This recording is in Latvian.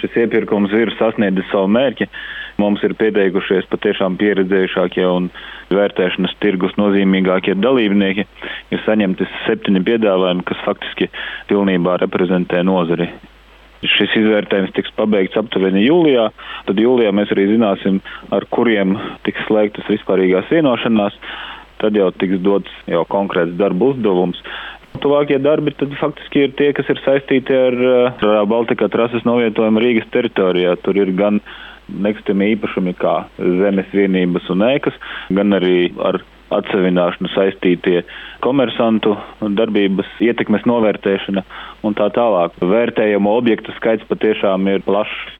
šis iepirkums ir sasniedzis savu mērķi. Mums ir pieteikušies patiešām pieredzējušākie un vērtēšanas tirgus nozīmīgākie dalībnieki. Ir saņemti 7 piedāvājumi, kas faktiski pilnībā reprezentē nozari. Šis izvērtējums tiks pabeigts aptuveni jūlijā. Tad jūlijā mēs arī zināsim, ar kuriem tiks slēgtas vispārīgās vienošanās. Tad jau tiks dots konkrēts darba uzdevums. Tuvākie darbi tad faktiski ir tie, kas ir saistīti ar Baltika trases novietojumu Rīgas teritorijā. Tur ir gan nekustamie īpašumi kā zemes vienības un ēkas, gan arī ar atsevināšanu saistītie komersantu darbības ietekmes novērtēšana un tā tālāk. Vērtējumu objektu skaits patiešām ir plašs.